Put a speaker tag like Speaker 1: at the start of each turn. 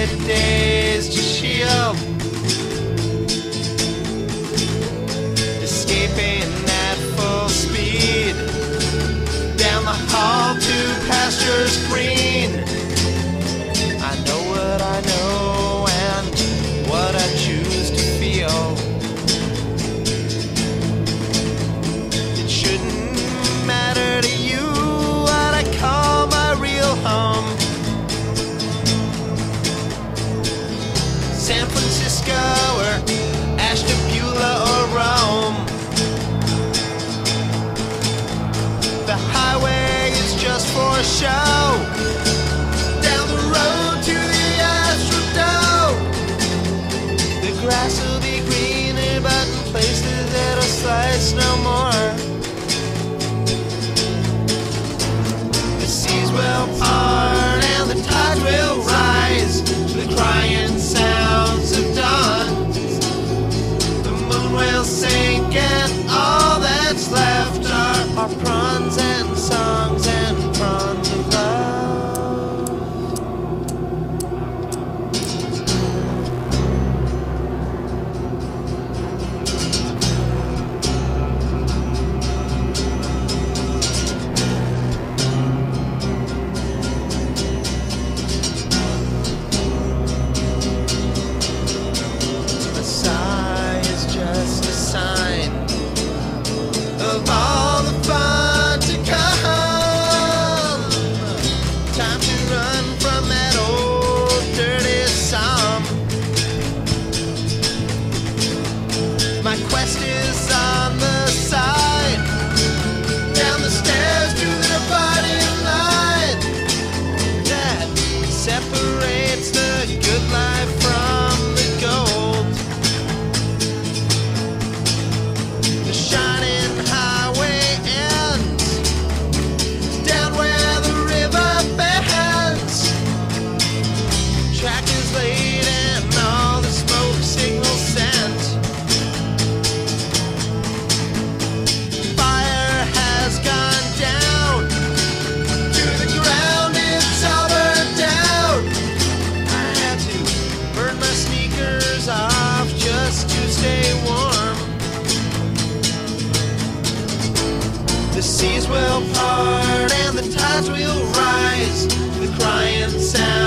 Speaker 1: 100 days to shield, escaping at full speed down the hall to pastures green. I know what I know and what I choose to feel. It shouldn't matter to you what I call my real home. San Francisco or Ashtabula or Rome. The highway is just for show. Down the road to the Astrodome. The grass will be greener, but in places it'll slice no more. The seas will part and the tides will rise to the crying sounds of dawn. The moon will sink and all that's left are prawns and songs and prawns of love. A sigh is just a sign of all the fun to come. Time to run from that old dirty psalm. My quest is on the side, down the stairs to the dividing line that separates the good life from the gold. The shining highway ends down where the river bends. Track is laid and all the smoke signals sent. Fire has gone down to the ground, it's all burned down. I had to burn my sneakers off just to stay warm. The seas will part and the tides will rise, the crying sound